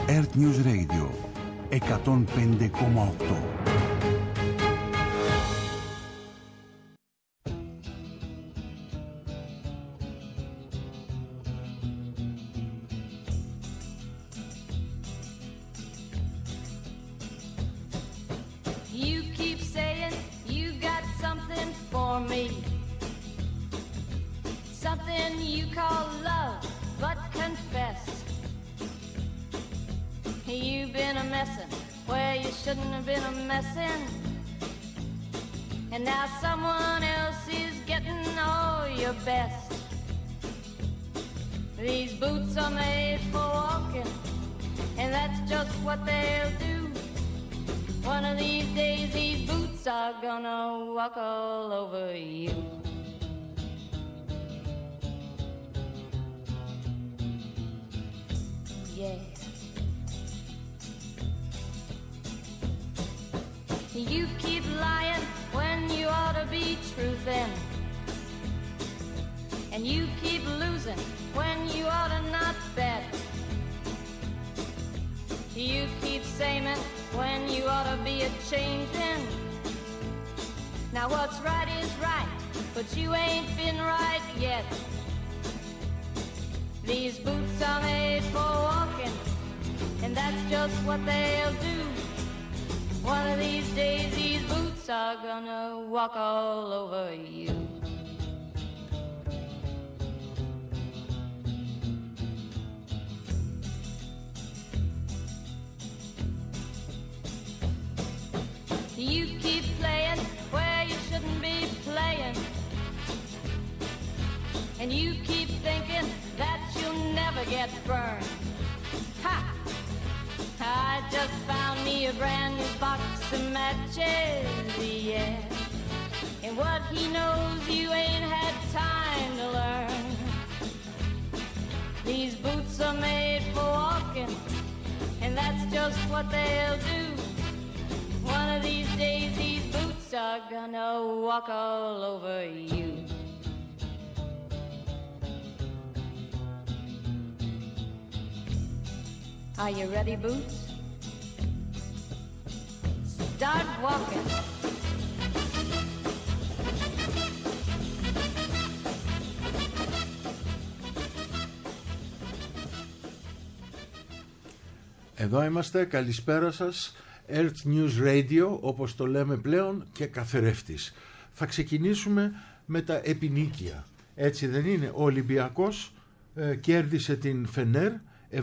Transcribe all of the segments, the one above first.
Earth News Radio 105,8. And now someone else is getting all your best. These boots are made for walking, and that's just what they'll do. One of these days these boots are gonna walk all over you. Yeah. You keep lying when you ought to be truthing, and you keep losing when you ought to not bet. You keep saying when you ought to be a-changing. Now what's right is right, but you ain't been right yet. These boots are made for walking, and that's just what they'll do. One of these days these boots are gonna walk all over you. You keep playing where you shouldn't be playing, and you keep thinking that you'll never get burned. Ha! I just found me a brand new box of matches, yeah. And what he knows you ain't had time to learn. These boots are made for walking, and that's just what they'll do. One of these days these boots are gonna walk all over you. Are you ready, Boots? Start walking. Εδώ είμαστε, καλησπέρα σας. Earth News Radio, όπως το λέμε πλέον, και καθρέφτης. Θα ξεκινήσουμε με τα επινίκια. Έτσι δεν είναι? Ο Ολυμπιακός κέρδισε την Φενέρ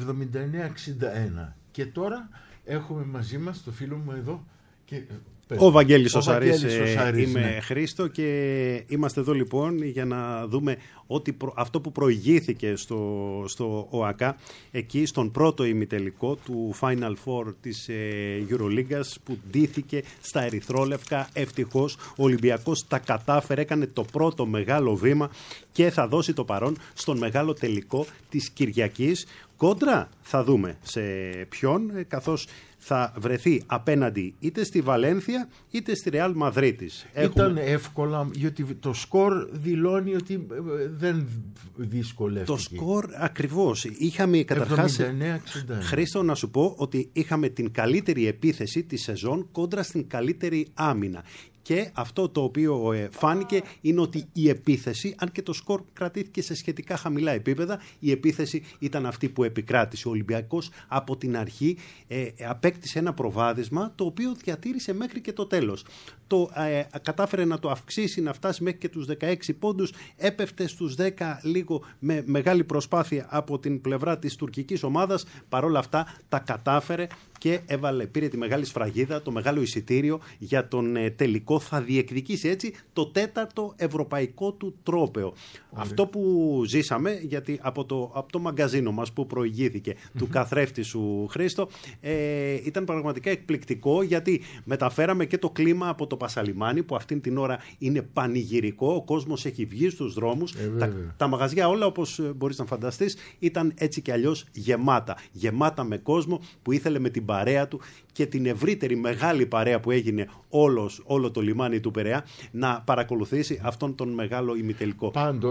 79-61. Και τώρα έχουμε μαζί μας το φίλο μου εδώ και... Ο Βαγγέλης ο Σαρής, είμαι, ναι. Χρήστο, και είμαστε εδώ λοιπόν για να δούμε αυτό που προηγήθηκε στο ΟΑΚΑ, εκεί στον πρώτο ημιτελικό του Final Four της Euroligas, που ντύθηκε στα ερυθρόλευκα. Ευτυχώς ο Ολυμπιακός τα κατάφερε, έκανε το πρώτο μεγάλο βήμα και θα δώσει το παρόν στον μεγάλο τελικό της Κυριακής. Κόντρα θα δούμε σε ποιον, καθώς θα βρεθεί απέναντι είτε στη Βαλένθια είτε στη Ρεάλ Μαδρίτης. Ήταν εύκολα, γιατί το σκορ δηλώνει ότι δεν δυσκολεύτηκε. Το σκορ ακριβώς. Είχαμε καταρχάς, 79-61. Χρήστο, να σου πω ότι είχαμε την καλύτερη επίθεση της σεζόν κόντρα στην καλύτερη άμυνα. Και αυτό το οποίο φάνηκε είναι ότι η επίθεση, αν και το σκορ κρατήθηκε σε σχετικά χαμηλά επίπεδα, η επίθεση ήταν αυτή που επικράτησε. Ο Ολυμπιακός από την αρχή απέκτησε ένα προβάδισμα, το οποίο διατήρησε μέχρι και το τέλος. Κατάφερε να το αυξήσει, να φτάσει μέχρι και τους 16 πόντους, έπεφτε στους 10 λίγο με μεγάλη προσπάθεια από την πλευρά της τουρκικής ομάδας. Παρόλα αυτά τα κατάφερε και πήρε τη μεγάλη σφραγίδα, το μεγάλο εισιτήριο για τον τελικό. Θα διεκδικήσει έτσι το τέταρτο ευρωπαϊκό του τρόπαιο. Αυτό που ζήσαμε, γιατί από το μαγκαζίνο μας που προηγήθηκε του καθρέφτη σου, Χρήστο, ήταν πραγματικά εκπληκτικό, γιατί μεταφέραμε και το κλίμα από το Πασαλιμάνι, που αυτήν την ώρα είναι πανηγυρικό, ο κόσμος έχει βγει στους δρόμους, τα μαγαζιά όλα, όπως μπορείς να φανταστείς, ήταν έτσι κι αλλιώς γεμάτα με κόσμο που ήθελε με την παρέα του και την ευρύτερη μεγάλη παρέα που έγινε όλο το λιμάνι του Πειραιά να παρακολουθήσει αυτόν τον μεγάλο ημιτελικό. Πάντως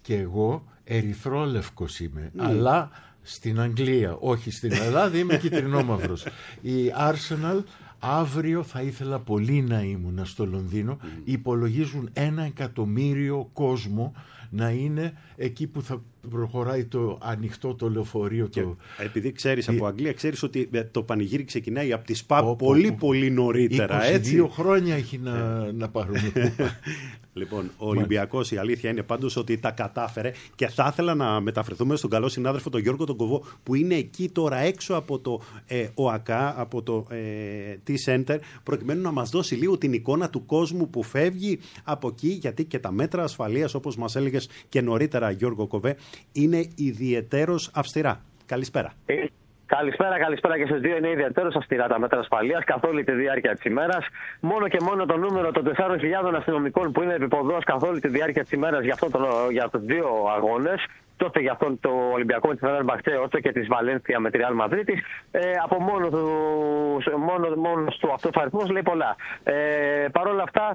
και εγώ ερυθρόλευκος είμαι, αλλά στην Αγγλία, όχι στην Ελλάδα, είμαι κυτρινόμαυρος. Η Arsenal αύριο θα ήθελα πολύ να ήμουν στο Λονδίνο. Υπολογίζουν 1 εκατομμύριο κόσμο να είναι εκεί που θα προχωράει το ανοιχτό το λεωφορείο. Επειδή ξέρεις από Αγγλία, ξέρεις ότι το πανηγύρι ξεκινάει από τη ΣΠΑ πολύ νωρίτερα. 22 χρόνια έχει να πάρουμε. Λοιπόν, ο Ολυμπιακός, η αλήθεια είναι πάντως ότι τα κατάφερε, και θα ήθελα να μεταφερθούμε στον καλό συνάδελφο τον Γιώργο τον Κοβό, που είναι εκεί τώρα έξω από το ΟΑΚΑ, από το T-Center, προκειμένου να μας δώσει λίγο την εικόνα του κόσμου που φεύγει από εκεί, γιατί και τα μέτρα ασφαλείας, όπως μας έλεγες και νωρίτερα, Γιώργο Κοβέ, είναι ιδιαιτέρως αυστηρά. Καλησπέρα. Καλησπέρα και στους δύο. Είναι ιδιαίτερως αυστηρά τα μέτρα ασφαλείας καθ' όλη τη διάρκεια της ημέρας. Μόνο και μόνο το νούμερο των 4.000 αστυνομικών που είναι επίποδος καθ' όλη τη διάρκεια της ημέρας για τους δύο αγώνες, τόσο για αυτόν το Ολυμπιακό με τη Φενέρμπαχτσε, όσο και της Βαλένθια με τη Ρεάλ Μαδρίτης, από μόνος του αυτός αριθμός λέει πολλά. Παρ' όλα αυτά,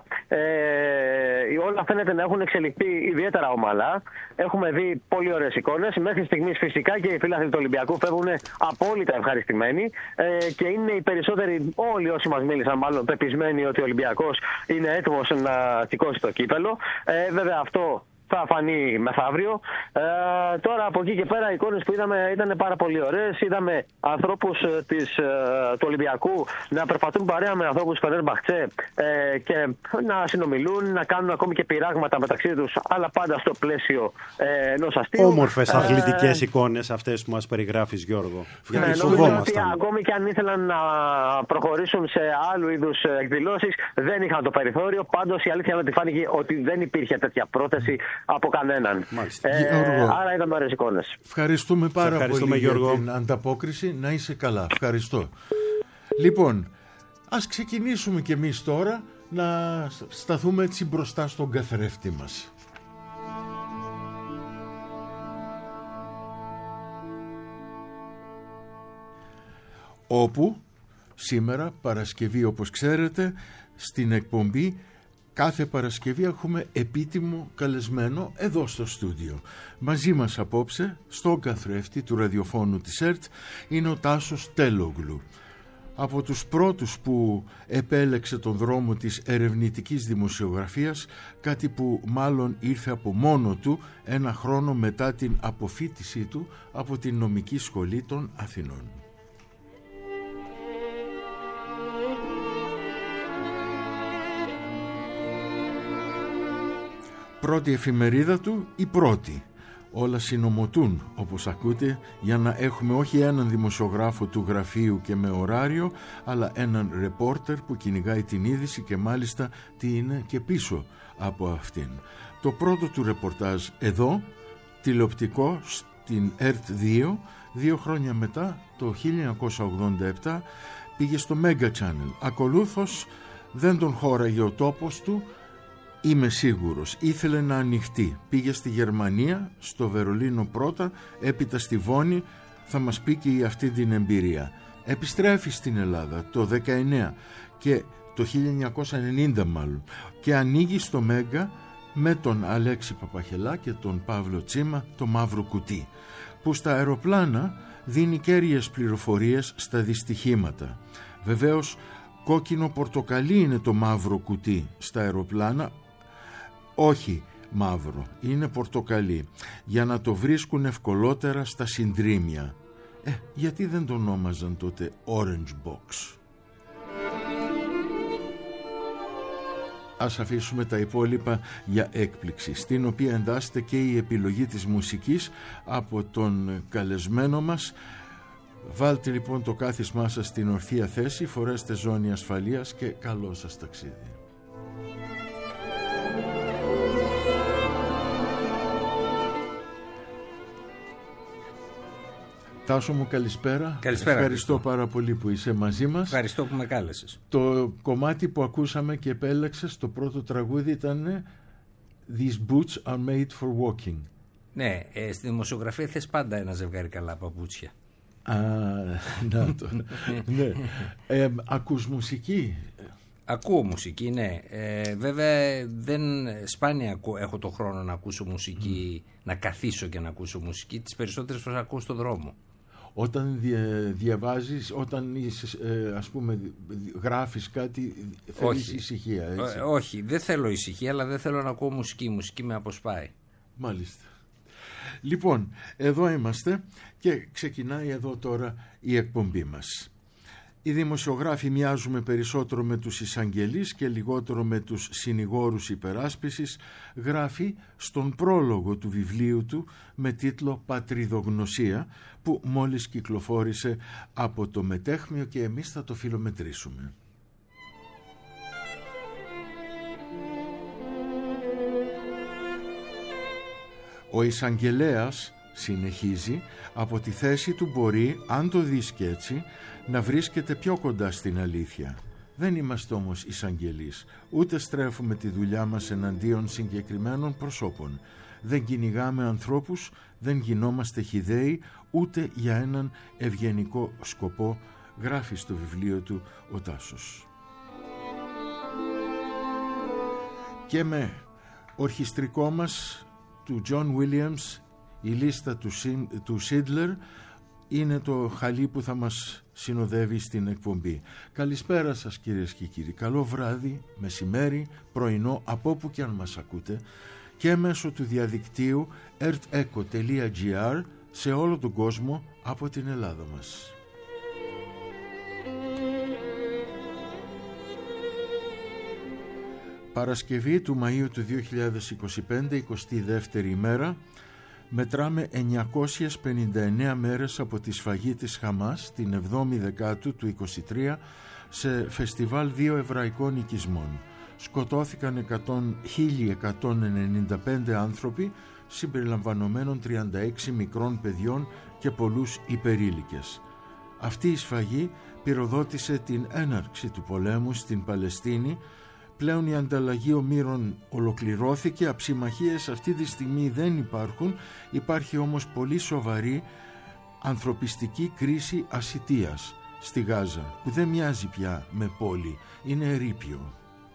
όλα φαίνεται να έχουν εξελιχθεί ιδιαίτερα ομαλά. Έχουμε δει πολύ ωραίες εικόνες. Μέχρι στιγμής φυσικά και οι φίλαθλοι του Ολυμπιακού φεύγουν απόλυτα ευχαριστημένοι, και είναι οι περισσότεροι, όλοι όσοι μας μίλησαν μάλλον, πεπισμένοι ότι ο Ολυμπιακός είναι έτοιμος να σηκώσει το κύπελο. Βέβαια αυτό θα φανεί μεθαύριο. Τώρα από εκεί και πέρα οι εικόνες που είδαμε ήταν πάρα πολύ ωραίες. Είδαμε ανθρώπους του Ολυμπιακού να περπατούν παρέα με ανθρώπους του Φενέρμπαχτσε και να συνομιλούν, να κάνουν ακόμη και πειράγματα μεταξύ τους, αλλά πάντα στο πλαίσιο ενός αστείου. Όμορφες αθλητικές εικόνες αυτές που μας περιγράφεις, Γιώργο. Νομίζω ότι ακόμη και αν ήθελαν να προχωρήσουν σε άλλου είδους εκδηλώσεις, δεν είχαν το περιθώριο. Πάντως η αλήθεια είναι ότι φάνηκε ότι δεν υπήρχε τέτοια πρόθεση από κανέναν. Άρα είδαμε ωραίες εικόνες. Ευχαριστούμε πάρα πολύ για την ανταπόκριση. Να είσαι καλά. Ευχαριστώ. Λοιπόν, ας ξεκινήσουμε κι εμείς τώρα να σταθούμε έτσι μπροστά στον καθρέφτη μας. Όπου σήμερα Παρασκευή, όπως ξέρετε, στην εκπομπή κάθε Παρασκευή έχουμε επίτιμο καλεσμένο εδώ στο στούντιο. Μαζί μας απόψε, στον καθρέφτη του ραδιοφώνου της ΕΡΤ, είναι ο Τάσος Τελόγλου. Από τους πρώτους που επέλεξε τον δρόμο της ερευνητικής δημοσιογραφίας, κάτι που μάλλον ήρθε από μόνο του 1 χρόνο μετά την αποφοίτησή του από την νομική σχολή των Αθηνών. Πρώτη εφημερίδα του, η πρώτη. Όλα συνομωτούν, όπως ακούτε, για να έχουμε όχι έναν δημοσιογράφο του γραφείου και με ωράριο, αλλά έναν ρεπόρτερ που κυνηγάει την είδηση και μάλιστα τι είναι και πίσω από αυτήν. Το πρώτο του ρεπορτάζ εδώ, τηλεοπτικό στην ΕΡΤ 2, 2 χρόνια μετά, το 1987, πήγε στο Mega Channel. Ακολούθως δεν τον χώραγε ο τόπος του, είμαι σίγουρος. Ήθελε να ανοιχτεί. Πήγε στη Γερμανία, στο Βερολίνο πρώτα, έπειτα στη Βόνη. Θα μας πει και αυτή την εμπειρία. Επιστρέφει στην Ελλάδα το 19 και το 1990 μάλλον, και ανοίγει στο Μέγκα με τον Αλέξη Παπαχελά και τον Παύλο Τσίμα το Μαύρο Κουτί, που στα αεροπλάνα δίνει κέρυες πληροφορίες στα δυστυχήματα. Βεβαίως κόκκινο πορτοκαλί είναι το Μαύρο Κουτί στα αεροπλάνα, όχι μαύρο, είναι πορτοκαλί, για να το βρίσκουν ευκολότερα στα συντρίμια. Γιατί δεν το ονόμαζαν τότε Orange Box? Ας αφήσουμε τα υπόλοιπα για έκπληξη, στην οποία εντάσσεται και η επιλογή της μουσικής από τον καλεσμένο μας. Βάλτε λοιπόν το κάθισμά σας στην ορθία θέση, φορέστε ζώνη ασφαλείας και καλό σας ταξίδι. Τάσο μου, καλησπέρα. Καλησπέρα. Ευχαριστώ πάρα πολύ που είσαι μαζί μας. Ευχαριστώ που με κάλεσες. Το κομμάτι που ακούσαμε και επέλεξες, το πρώτο τραγούδι ήταν These boots are made for walking. Ναι, στη δημοσιογραφία θες πάντα ένα ζευγάρι καλά παπούτσια. Να το. Ναι. Ακούς μουσική? Ακούω μουσική, ναι. Βέβαια σπάνια έχω το χρόνο να ακούσω μουσική, να καθίσω και να ακούσω μουσική. Τις περισσότερες φορές ακούω στον δρόμο. Όταν διαβάζεις, όταν ας πούμε γράφεις κάτι, θέλεις ησυχία, έτσι? Όχι, δεν θέλω ησυχία, αλλά δεν θέλω να ακούω μουσική. Η μουσική με αποσπάει. Μάλιστα. Λοιπόν, εδώ είμαστε και ξεκινάει εδώ τώρα η εκπομπή μας. Οι δημοσιογράφοι μοιάζουμε περισσότερο με τους εισαγγελείς και λιγότερο με τους συνηγόρους υπεράσπισης, γράφει στον πρόλογο του βιβλίου του με τίτλο «Πατριδογνωσία», που μόλις κυκλοφόρησε από το Μετέχμιο και εμείς θα το φιλομετρήσουμε. Ο εισαγγελέας, συνεχίζει, από τη θέση του μπορεί, αν το δεις και έτσι, να βρίσκεται πιο κοντά στην αλήθεια. Δεν είμαστε όμως εισαγγελείς, ούτε στρέφουμε τη δουλειά μας εναντίον συγκεκριμένων προσώπων. Δεν κυνηγάμε ανθρώπους, δεν γινόμαστε χυδαίοι, ούτε για έναν ευγενικό σκοπό, γράφει στο βιβλίο του ο Τάσος. Και με ορχιστρικό μας του John Williams, η λίστα του Schindler είναι το χαλί που θα μας συνοδεύει στην εκπομπή. Καλησπέρα σας κυρίες και κύριοι. Καλό βράδυ, μεσημέρι, πρωινό, από όπου και αν μας ακούτε, και μέσω του διαδικτύου erteco.gr σε όλο τον κόσμο από την Ελλάδα μας. Παρασκευή του Μαΐου του 2025, 22η ημέρα, μετράμε 959 μέρες από τη σφαγή της Χαμάς την 7η Δεκάτου του 23 σε φεστιβάλ 2 εβραϊκών οικισμών. Σκοτώθηκαν 1.195 άνθρωποι, συμπεριλαμβανομένων 36 μικρών παιδιών και πολλούς υπερήλικες. Αυτή η σφαγή πυροδότησε την έναρξη του πολέμου στην Παλαιστίνη. Πλέον η ανταλλαγή ομήρων ολοκληρώθηκε, αψιμαχίες αυτή τη στιγμή δεν υπάρχουν, υπάρχει όμως πολύ σοβαρή ανθρωπιστική κρίση ασιτείας στη Γάζα, που δεν μοιάζει πια με πόλη, είναι ερείπιο.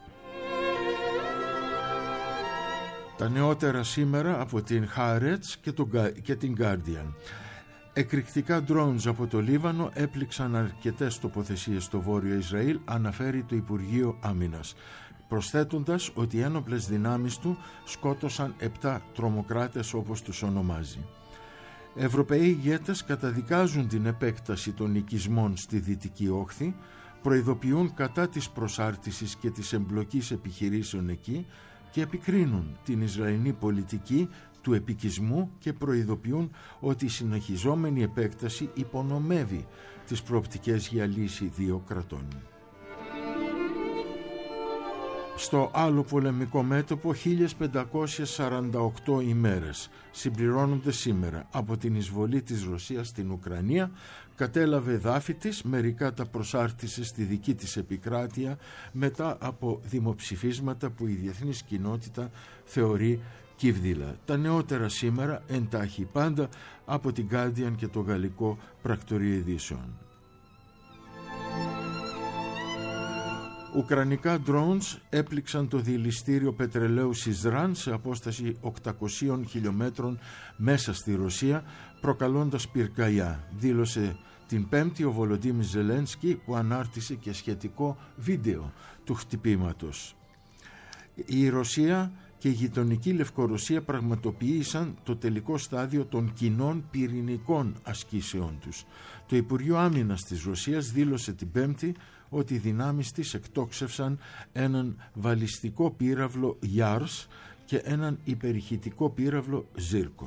Τα νεότερα σήμερα από την Haaretz και την Guardian. Εκρηκτικά drones από το Λίβανο έπληξαν αρκετές τοποθεσίες στο βόρειο Ισραήλ, αναφέρει το Υπουργείο Άμυνας, προσθέτοντας ότι οι ένοπλες δυνάμεις του σκότωσαν 7 τρομοκράτες, όπως τους ονομάζει. Ευρωπαίοι ηγέτες καταδικάζουν την επέκταση των οικισμών στη Δυτική Όχθη, προειδοποιούν κατά της προσάρτησης και της εμπλοκής επιχειρήσεων εκεί και επικρίνουν την Ισραηλινή πολιτική του επικισμού και προειδοποιούν ότι η συνεχιζόμενη επέκταση υπονομεύει τις προοπτικές για λύση 2 κρατών. Στο άλλο πολεμικό μέτωπο 1548 ημέρες συμπληρώνονται σήμερα από την εισβολή της Ρωσίας στην Ουκρανία. Κατέλαβε εδάφη της, μερικά τα προσάρτησε στη δική της επικράτεια μετά από δημοψηφίσματα που η διεθνής κοινότητα θεωρεί κύβδηλα. Τα νεότερα σήμερα εντάχει πάντα από την Guardian και το γαλλικό πρακτορείο ειδήσεων. Ουκρανικά drones έπληξαν το διελιστήριο πετρελαίου Σιζράν σε απόσταση 800 χιλιόμετρων μέσα στη Ρωσία, προκαλώντας πυρκαγιά, δήλωσε την Πέμπτη ο Βολοντίμιρ Ζελένσκι, που ανάρτησε και σχετικό βίντεο του χτυπήματος. Η Ρωσία και η γειτονική Λευκορωσία πραγματοποίησαν το τελικό στάδιο των κοινών πυρηνικών ασκήσεών τους. Το Υπουργείο Άμυνας της Ρωσίας δήλωσε την Πέμπτη ότι οι δυνάμεις της εκτόξευσαν έναν βαλιστικό πύραυλο Yars και έναν υπερηχητικό πύραυλο Zircon.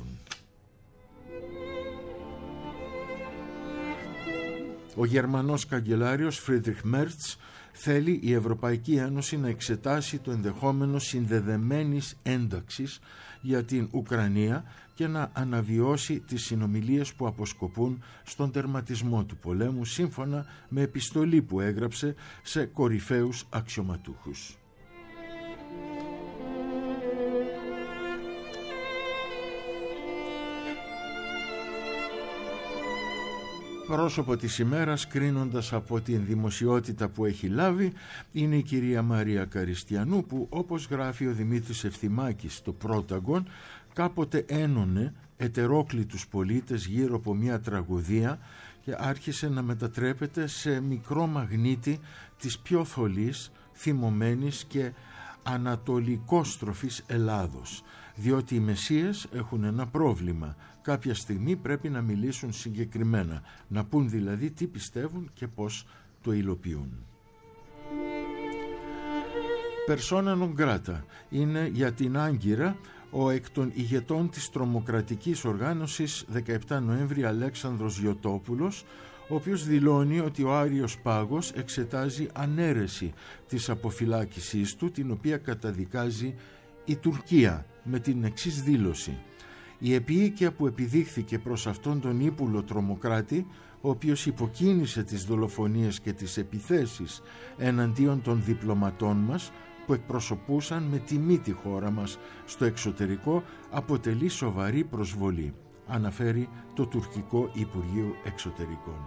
Ο Γερμανός καγκελάριος Φρίντριχ Μέρτς θέλει η Ευρωπαϊκή Ένωση να εξετάσει το ενδεχόμενο συνδεδεμένης ένταξης για την Ουκρανία και να αναβιώσει τις συνομιλίες που αποσκοπούν στον τερματισμό του πολέμου, σύμφωνα με επιστολή που έγραψε σε κορυφαίους αξιωματούχους. Πρόσωπο της ημέρας, κρίνοντας από την δημοσιότητα που έχει λάβει, είναι η κυρία Μαρία Καριστιανού, που, όπως γράφει ο Δημήτρης Ευθυμάκης στο Πρόταγκον, κάποτε ένωνε ετερόκλητους πολίτες γύρω από μια τραγωδία και άρχισε να μετατρέπεται σε μικρό μαγνήτη της πιο θολής, θυμωμένης και ανατολικόστροφης Ελλάδος, διότι οι Μεσσίες έχουν ένα πρόβλημα. Κάποια στιγμή πρέπει να μιλήσουν συγκεκριμένα, να πούν δηλαδή τι πιστεύουν και πώς το υλοποιούν. Persona non grata είναι για την Άγκυρα ο εκ των ηγετών της τρομοκρατικής οργάνωσης 17 Νοέμβρη Αλέξανδρος Γιωτόπουλος, ο οποίος δηλώνει ότι ο Άριος Πάγος εξετάζει ανέρεση της αποφυλάκησής του, την οποία καταδικάζει η Τουρκία με την εξής δήλωση: «Η επίοικια που επιδείχθηκε προς αυτόν τον ύπουλο τρομοκράτη, ο οποίος υποκίνησε τις δολοφονίες και τις επιθέσεις εναντίον των διπλωματών μας που εκπροσωπούσαν με τιμή τη χώρα μας στο εξωτερικό, αποτελεί σοβαρή προσβολή», αναφέρει το τουρκικό Υπουργείο Εξωτερικών.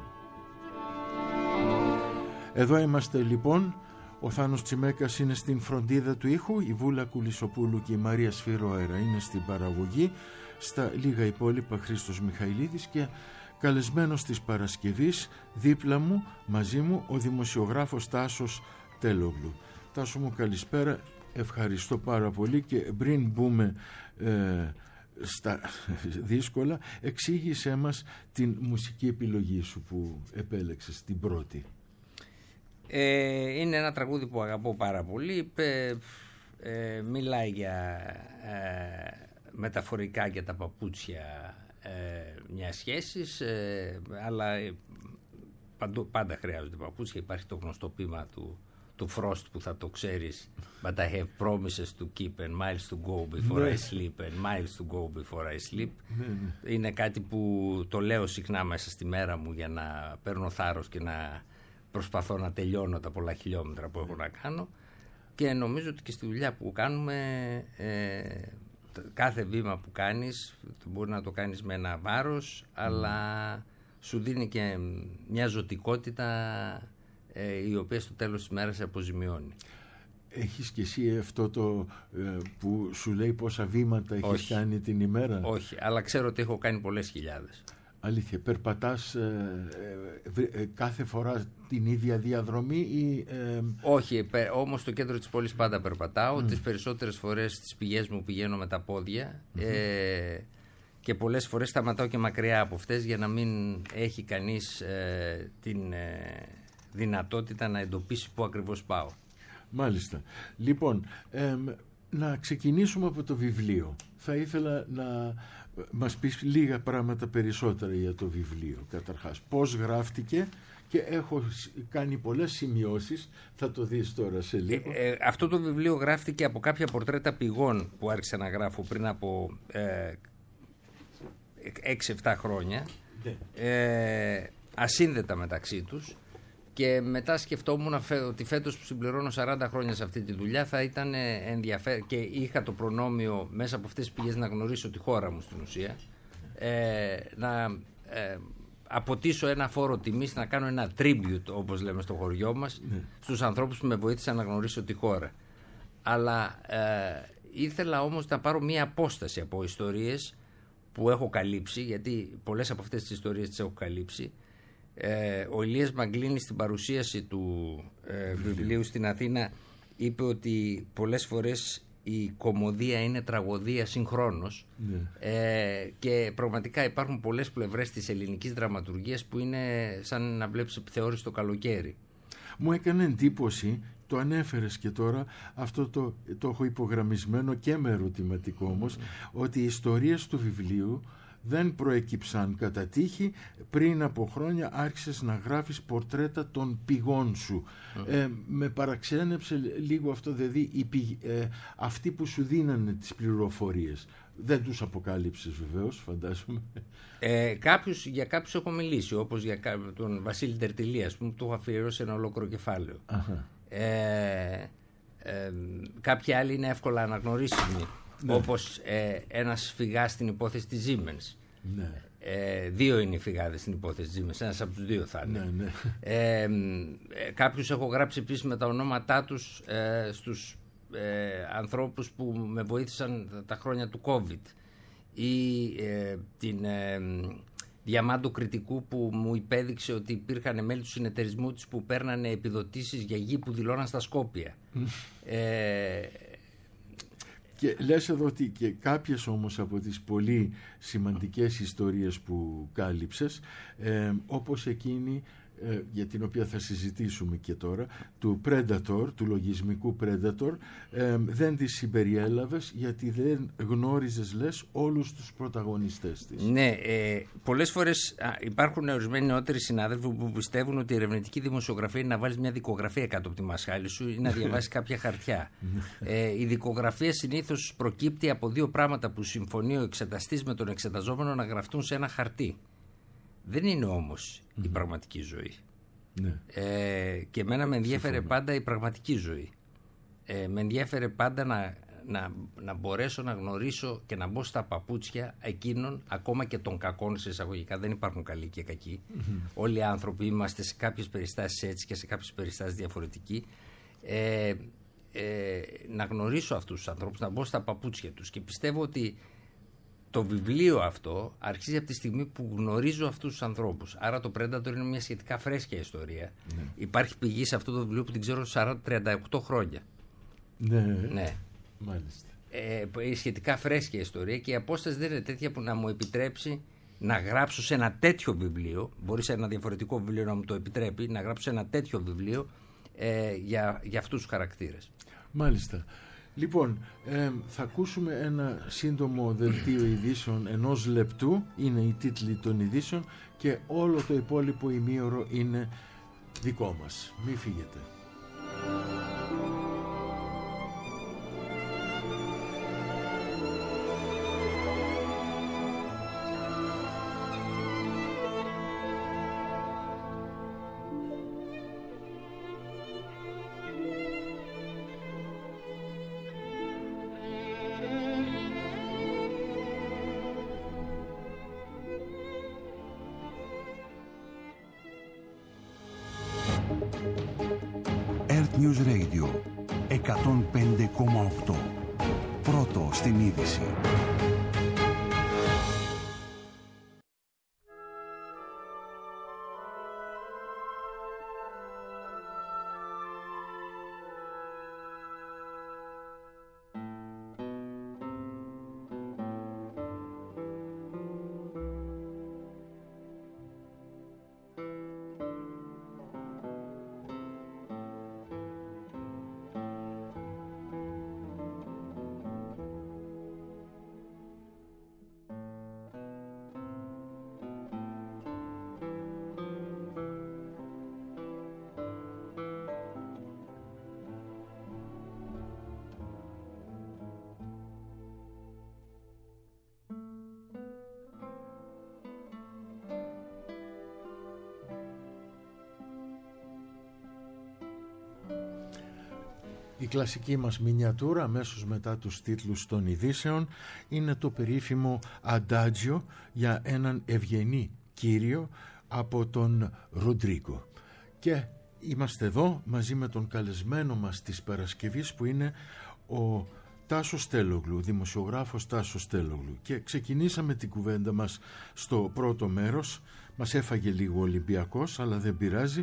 Εδώ είμαστε λοιπόν. Ο Θάνος Τσιμέκας είναι στην φροντίδα του ήχου, η Βούλα Κουλισοπούλου και η Μαρία Σφυρόερα είναι στην παραγωγή, στα λίγα υπόλοιπα Χρήστος Μιχαηλίδης, και καλεσμένος της Παρασκευής δίπλα μου, μαζί μου, ο δημοσιογράφος Τάσος Τέλογλου. Τάσο μου, καλησπέρα, ευχαριστώ πάρα πολύ, και πριν μπούμε στα δύσκολα, εξήγησέ μας την μουσική επιλογή σου που επέλεξες, την πρώτη. Είναι ένα τραγούδι που αγαπώ πάρα πολύ. Μιλάει για μεταφορικά για τα παπούτσια μιας σχέσης, αλλά πάντα χρειάζονται παπούτσια. Υπάρχει το γνωστό ποίημα του Frost που θα το ξέρεις: But I have promises to keep and miles to go before I sleep and miles to go before I sleep. Είναι κάτι που το λέω συχνά μέσα στη μέρα μου για να παίρνω θάρρος και να προσπαθώ να τελειώνω τα πολλά χιλιόμετρα που έχω να κάνω, και νομίζω ότι και στη δουλειά που κάνουμε κάθε βήμα που κάνεις μπορεί να το κάνεις με ένα βάρος, αλλά σου δίνει και μια ζωτικότητα η οποία στο τέλος της μέρας σε αποζημιώνει. Έχεις και εσύ αυτό το που σου λέει πόσα βήματα έχεις κάνει την ημέρα? Όχι, αλλά ξέρω ότι έχω κάνει πολλές χιλιάδες. Αλήθεια, περπατάς κάθε φορά την ίδια διαδρομή ή... Όχι, όμως στο κέντρο της πόλης πάντα περπατάω. Τις περισσότερες φορές στις πηγές μου πηγαίνω με τα πόδια, και πολλές φορές σταματάω και μακριά από αυτές για να μην έχει κανείς την δυνατότητα να εντοπίσει πού ακριβώς πάω. Μάλιστα. Λοιπόν, να ξεκινήσουμε από το βιβλίο. Θα ήθελα να μας πεις λίγα πράγματα περισσότερα για το βιβλίο. Καταρχάς, πώς γράφτηκε, και έχω κάνει πολλές σημειώσεις, θα το δεις τώρα σε λίγο. Αυτό το βιβλίο γράφτηκε από κάποια πορτρέτα πηγών που άρχισα να γράφω πριν από 6-7 χρόνια, ασύνδετα μεταξύ τους. Και μετά σκεφτόμουν ότι φέτος που συμπληρώνω 40 χρόνια σε αυτή τη δουλειά θα ήταν ενδιαφέρον, και είχα το προνόμιο μέσα από αυτές τις πηγές να γνωρίσω τη χώρα μου στην ουσία, να αποτίσω ένα φόρο τιμής, να κάνω ένα tribute, όπως λέμε στο χωριό μας, στους ανθρώπους που με βοήθησαν να γνωρίσω τη χώρα. Αλλά ήθελα όμως να πάρω μία απόσταση από ιστορίες που έχω καλύψει, γιατί πολλές από αυτές τις ιστορίες τις έχω καλύψει. Ο Ηλίας Μαγκλίνης στην παρουσίαση του βιβλίου στην Αθήνα είπε ότι πολλές φορές η κωμωδία είναι τραγωδία συγχρόνως, και πραγματικά υπάρχουν πολλές πλευρές της ελληνικής δραματουργίας που είναι σαν να βλέπεις επιθεώρηση το καλοκαίρι. Μου έκανε εντύπωση, το ανέφερες και τώρα, αυτό το έχω υπογραμμισμένο και με ερωτηματικό όμως, ότι οι ιστορίες του βιβλίου δεν προέκυψαν κατά τύχη. Πριν από χρόνια άρχισες να γράφεις πορτρέτα των πηγών σου. Με παραξένεψε λίγο αυτό, δηλαδή αυτοί που σου δίνανε τις πληροφορίες. Δεν τους αποκάλυψες βεβαίως, φαντάζομαι. Για κάποιους έχω μιλήσει, όπως για τον Βασίλη Τερτιλία, ας πούμε, που του έχω αφιερώσει ένα ολόκληρο κεφάλαιο. Κάποιοι άλλοι είναι εύκολα αναγνωρίσιμοι, όπως ένας φυγάς στην υπόθεση της Siemens. Δύο είναι οι φυγάδες στην υπόθεση Τζίμες, ένας από τους δύο θα είναι. Ναι. Κάποιους έχω γράψει επίσης με τα ονόματά τους στους ανθρώπους που με βοήθησαν τα χρόνια του COVID, ή την Διαμάντο Κρητικού που μου υπέδειξε ότι υπήρχαν μέλη του συνεταιρισμού της που παίρνανε επιδοτήσεις για γη που δηλώναν στα Σκόπια. Και λες εδώ ότι και κάποιες όμως από τις πολύ σημαντικές ιστορίες που κάλυψες, όπως εκείνη για την οποία θα συζητήσουμε και τώρα, του Predator, του λογισμικού Predator, δεν τη συμπεριέλαβες γιατί δεν γνώριζες, λες, όλους τους πρωταγωνιστές της. Ναι, πολλές φορές υπάρχουν ορισμένοι νεότεροι συνάδελφοι που πιστεύουν ότι η ερευνητική δημοσιογραφία είναι να βάλεις μια δικογραφία κάτω από τη μασχάλη σου ή να διαβάσεις κάποια χαρτιά. Η δικογραφία συνήθως προκύπτει από δύο πράγματα που συμφωνεί ο εξεταστής με τον εξεταζόμενο να γραφτούν σε ένα χαρτί. Δεν είναι όμως η πραγματική ζωή. Ναι. Και εμένα με ενδιέφερε πάντα η πραγματική ζωή. Με ενδιέφερε πάντα να μπορέσω να γνωρίσω και να μπω στα παπούτσια εκείνων, ακόμα και των κακών σε εισαγωγικά. Δεν υπάρχουν καλοί και κακοί. Όλοι οι άνθρωποι είμαστε σε κάποιες περιστάσεις έτσι και σε κάποιες περιστάσεις διαφορετικοί. Να γνωρίσω αυτούς τους ανθρώπους, να μπω στα παπούτσια τους. Και πιστεύω ότι το βιβλίο αυτό αρχίζει από τη στιγμή που γνωρίζω αυτούς τους ανθρώπους. Άρα το Predator είναι μια σχετικά φρέσκια ιστορία. Ναι. Υπάρχει πηγή σε αυτό το βιβλίο που την ξέρω 38 χρόνια. Ναι. Μάλιστα. Σχετικά φρέσκια ιστορία και η απόσταση δεν είναι τέτοια που να μου επιτρέψει να γράψω σε ένα τέτοιο βιβλίο. Μπορεί σε ένα διαφορετικό βιβλίο να μου το επιτρέπει, να γράψω σε ένα τέτοιο βιβλίο για αυτούς τους χαρακτήρες. Μάλιστα. Λοιπόν, θα ακούσουμε ένα σύντομο δελτίο ειδήσεων 1 λεπτού, είναι οι τίτλοι των ειδήσεων και όλο το υπόλοιπο ημίωρο είναι δικό μας. Μην φύγετε. News Radio 105,8. Πρώτο στην είδηση. Η κλασική μας μινιατούρα αμέσως μετά τους τίτλους των ειδήσεων είναι το περίφημο Adagio για έναν ευγενή κύριο από τον Ροντρίγκο. Και είμαστε εδώ μαζί με τον καλεσμένο μας της Παρασκευής που είναι ο Τάσος Στέλογλου, δημοσιογράφος Τάσος Στέλογλου. Και ξεκινήσαμε την κουβέντα μας στο πρώτο μέρος, μας έφαγε λίγο ο Ολυμπιακός αλλά δεν πειράζει.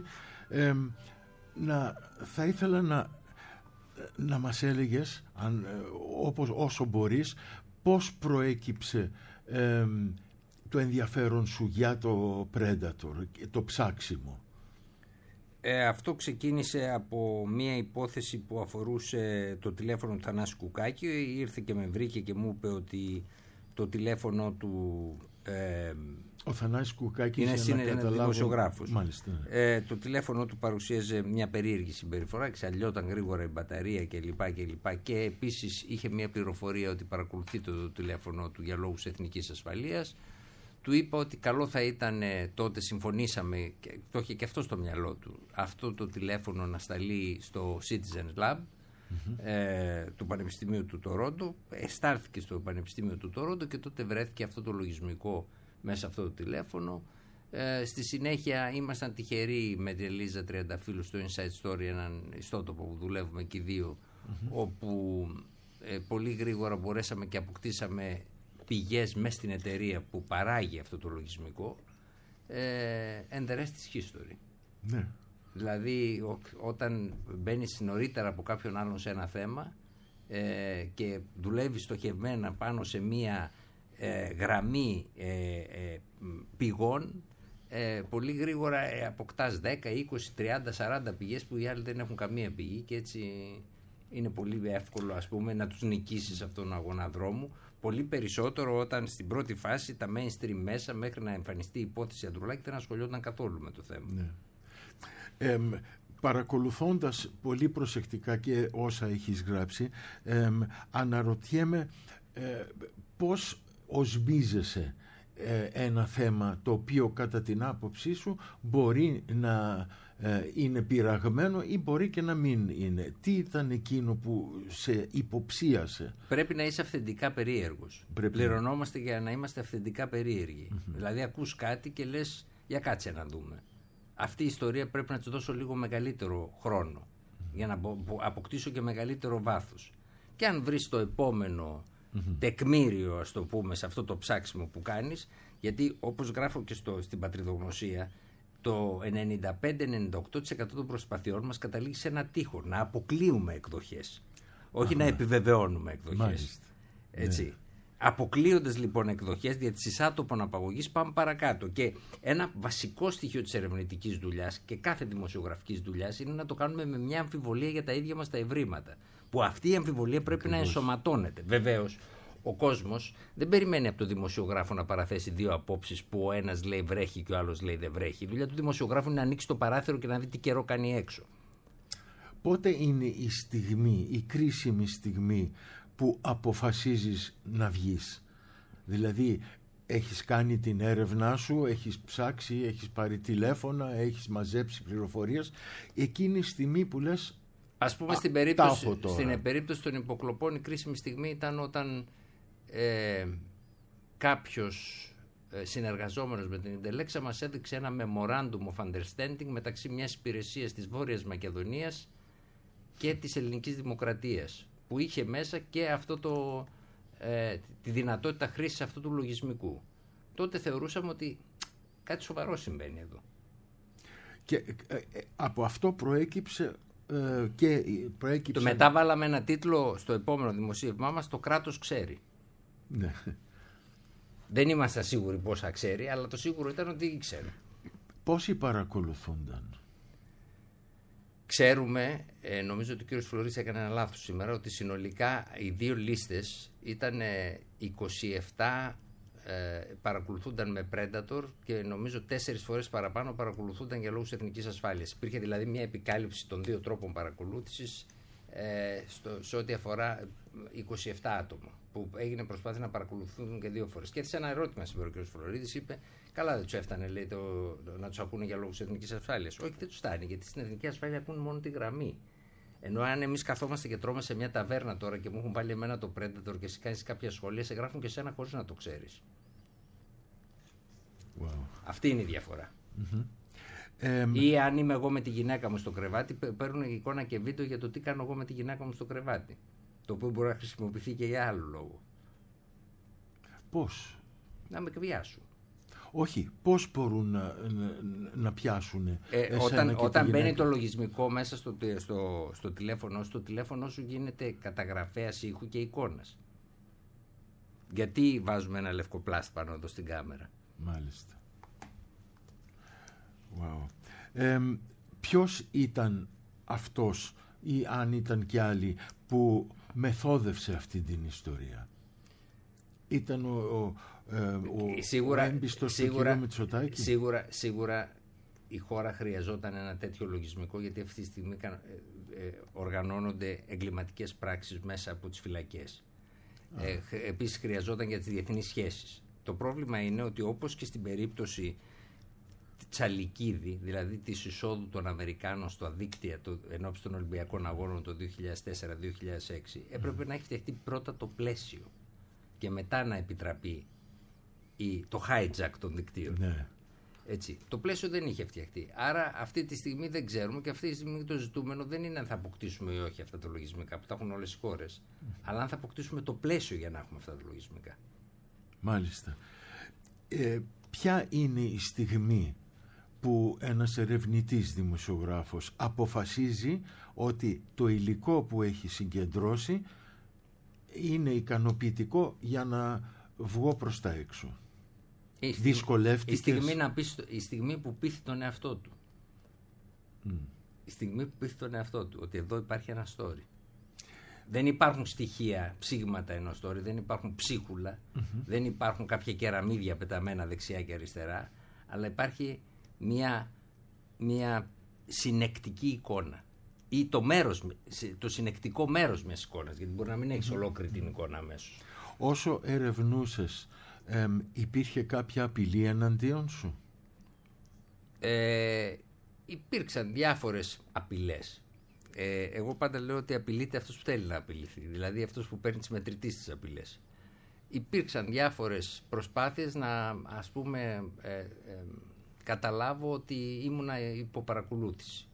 Θα ήθελα να μας έλεγες όσο μπορείς πώς προέκυψε το ενδιαφέρον σου για το Predator, το ψάξιμο. Αυτό ξεκίνησε από μια υπόθεση που αφορούσε το τηλέφωνο του Θανάση Κουκάκη. Ήρθε και με βρήκε και μου είπε ότι το τηλέφωνο του... Ο Θανάσης Κουκάκης είναι δημοσιογράφος. Μάλιστα. Το τηλέφωνο του παρουσίαζε μια περίεργη συμπεριφορά, εξαλλιόταν γρήγορα η μπαταρία κλπ. Και επίσης είχε μια πληροφορία ότι παρακολουθεί το τηλέφωνο του για λόγους εθνικής ασφαλείας. Του είπα ότι καλό θα ήταν, τότε συμφωνήσαμε, και το είχε και αυτό στο μυαλό του, αυτό το τηλέφωνο να σταλεί στο Citizen Lab του Πανεπιστημίου του Τορόντο. Στάλθηκε στο Πανεπιστήμιο του Τορόντο και τότε βρέθηκε αυτό το λογισμικό μέσα αυτό το τηλέφωνο. Στη συνέχεια ήμασταν τυχεροί με τη Ελίζα Τριανταφύλλου στο Inside Story, έναν ιστότοπο που δουλεύουμε και οι δύο, όπου πολύ γρήγορα μπορέσαμε και αποκτήσαμε πηγές μέσα στην εταιρεία που παράγει αυτό το λογισμικό, and the rest is history. Ναι. Δηλαδή όταν μπαίνεις νωρίτερα από κάποιον άλλον σε ένα θέμα και δουλεύεις στοχευμένα πάνω σε μία γραμμή πηγών, πολύ γρήγορα αποκτάς 10, 20, 30, 40 πηγές που οι άλλοι δεν έχουν καμία πηγή, και έτσι είναι πολύ εύκολο, ας πούμε, να τους νικήσεις αυτόν τον αγώνα δρόμου. Πολύ περισσότερο όταν στην πρώτη φάση τα mainstream μέσα, μέχρι να εμφανιστεί η υπόθεση Ανδρουλάκη, δεν ασχολιόταν καθόλου με το θέμα. Ναι. Παρακολουθώντας πολύ προσεκτικά και όσα έχεις γράψει, αναρωτιέμαι πώς οσμίζεσαι ένα θέμα το οποίο κατά την άποψή σου μπορεί να είναι πειραγμένο ή μπορεί και να μην είναι. Τι ήταν εκείνο που σε υποψίασε? Πρέπει να είσαι αυθεντικά περίεργος. Πληρωνόμαστε για να είμαστε αυθεντικά περίεργοι. Δηλαδή ακούς κάτι και λες, για κάτσε να δούμε. Αυτή η ιστορία πρέπει να της δώσω λίγο μεγαλύτερο χρόνο για να αποκτήσω και μεγαλύτερο βάθος. Και αν βρεις το επόμενο τεκμήριο, ας το πούμε, σε αυτό το ψάξιμο που κάνεις, γιατί όπως γράφω και στην Πατριδογνωσία, το 95-98% των προσπαθειών μας καταλήγει σε ένα τείχο, να αποκλείουμε εκδοχές, όχι να επιβεβαιώνουμε εκδοχές. Μάλιστα. Έτσι. Ναι. Αποκλείοντας λοιπόν εκδοχές, διότι στις άτομων απαγωγής πάμε παρακάτω. Και ένα βασικό στοιχείο της ερευνητικής δουλειάς και κάθε δημοσιογραφικής δουλειάς είναι να το κάνουμε με μια αμφιβολία για τα ίδια μας τα ευρήματα. Που αυτή η αμφιβολία πρέπει να ενσωματώνεται. Βεβαίως, ο κόσμος δεν περιμένει από τον δημοσιογράφο να παραθέσει δύο απόψεις που ο ένας λέει βρέχει και ο άλλος λέει δεν βρέχει. Η δουλειά του δημοσιογράφου είναι να ανοίξει το παράθυρο και να δει τι καιρό κάνει έξω. Πότε είναι η στιγμή, η κρίσιμη στιγμή που αποφασίζεις να βγεις? Δηλαδή έχεις κάνει την έρευνά σου, έχεις ψάξει, έχεις πάρει τηλέφωνα, έχεις μαζέψει πληροφορίες, εκείνη η στιγμή που λες, ας πούμε στην περίπτωση των υποκλοπών, η κρίσιμη στιγμή ήταν όταν κάποιος συνεργαζόμενος με την Ιντελέξα μας έδειξε ένα memorandum of understanding μεταξύ μιας υπηρεσίας της Βόρειας Μακεδονίας και της Ελληνικής Δημοκρατίας, που είχε μέσα και αυτό τη δυνατότητα χρήσης αυτού του λογισμικού. Τότε θεωρούσαμε ότι κάτι σοβαρό συμβαίνει εδώ. Και από αυτό προέκυψε Το μετά βάλαμε ένα τίτλο στο επόμενο δημοσίευμά μας, το κράτος ξέρει. Ναι. Δεν ήμασταν σίγουροι πόσα ξέρει, αλλά το σίγουρο ήταν ότι ήξερε. Πόσοι παρακολουθούνταν? Ξέρουμε, νομίζω ότι ο κύριος Φλωρίς έκανε ένα λάθος σήμερα, ότι συνολικά οι δύο λίστες ήταν 27 παρακολουθούνταν με Predator και νομίζω 4 φορές παραπάνω παρακολουθούνταν για λόγους εθνικής ασφάλειας. Υπήρχε δηλαδή μια επικάλυψη των δύο τρόπων παρακολούθησης σε ό,τι αφορά 27 άτομα που έγινε προσπάθεια να παρακολουθούν και 2 φορές. Και έθεσε ένα ερώτημα σήμερα ο κ. Φλωρίδης, είπε καλά δεν τους έφτανε, λέει, να τους ακούνε για λόγους εθνικής ασφάλειας. Όχι, δεν τους φτάνει, γιατί στην εθνική ασφάλεια ακούν μόνο τη γραμμή. Ενώ αν εμείς καθόμαστε και τρώμε σε μια ταβέρνα τώρα και μου έχουν βάλει εμένα το Predator και εσύ κάνεις κάποια σχόλια, σε γράφουν και εσένα χωρίς να το ξέρεις. Wow. Αυτή είναι η διαφορά. Ή αν είμαι εγώ με τη γυναίκα μου στο κρεβάτι, παίρνουν εικόνα και βίντεο για το τι κάνω εγώ με τη γυναίκα μου στο κρεβάτι. Το οποίο μπορεί να χρησιμοποιηθεί και για άλλο λόγο. Πώς? Να με εκβιάσουν. Όχι, πώς μπορούν να πιάσουν όταν μπαίνει το λογισμικό μέσα στο τηλέφωνο σου γίνεται καταγραφέας ήχου και εικόνας. Γιατί βάζουμε ένα λευκό πλάστ πάνω εδώ στην κάμερα? Μάλιστα. Wow. Ποιος ήταν αυτός ή αν ήταν κι άλλοι που μεθόδευσε αυτή την ιστορία? Ήταν ο έμπιστος του κ. Μητσοτάκη? Σίγουρα η χώρα χρειαζόταν ένα τέτοιο λογισμικό, γιατί αυτή τη στιγμή οργανώνονται εγκληματικές πράξεις μέσα από τις φυλακές. Επίσης χρειαζόταν για τις διεθνείς σχέσεις. Το πρόβλημα είναι ότι όπως και στην περίπτωση Τσαλικίδη, δηλαδή της εισόδου των Αμερικάνων στο αδίκτυα ενώπιση των Ολυμπιακών Αγώνων το 2004-2006, έπρεπε να έχει φτιαχτεί πρώτα το πλαίσιο και μετά να επιτραπεί το hijack των δικτύων. Ναι. Έτσι. Το πλαίσιο δεν είχε φτιαχτεί. Άρα αυτή τη στιγμή δεν ξέρουμε και αυτή τη στιγμή το ζητούμενο δεν είναι αν θα αποκτήσουμε ή όχι αυτά τα λογισμικά που τα έχουν όλες οι χώρες, αλλά αν θα αποκτήσουμε το πλαίσιο για να έχουμε αυτά τα λογισμικά. Μάλιστα. Ποια είναι η στιγμή που ένας ερευνητής δημοσιογράφος αποφασίζει ότι το υλικό που έχει συγκεντρώσει είναι ικανοποιητικό για να βγω προς τα έξω? Δυσκολεύτηκες? Η στιγμή που πείθει τον εαυτό του. Η στιγμή που πείθει τον εαυτό του ότι εδώ υπάρχει ένα story. Δεν υπάρχουν στοιχεία, ψήγματα ενός story, δεν υπάρχουν ψίχουλα, δεν υπάρχουν κάποια κεραμίδια πεταμένα δεξιά και αριστερά, αλλά υπάρχει μια συνεκτική εικόνα ή το συνεκτικό μέρος μιας εικόνας, γιατί μπορεί να μην έχεις ολόκληρη την εικόνα αμέσως. Όσο ερευνούσες, υπήρχε κάποια απειλή εναντίον σου? Υπήρξαν διάφορες απειλές. Εγώ πάντα λέω ότι απειλείται αυτός που θέλει να απειληθεί, δηλαδή αυτός που παίρνει τις μετρητής τις απειλές. Υπήρξαν διάφορες προσπάθειες να, ας πούμε, καταλάβω ότι ήμουνα υπό παρακολούθηση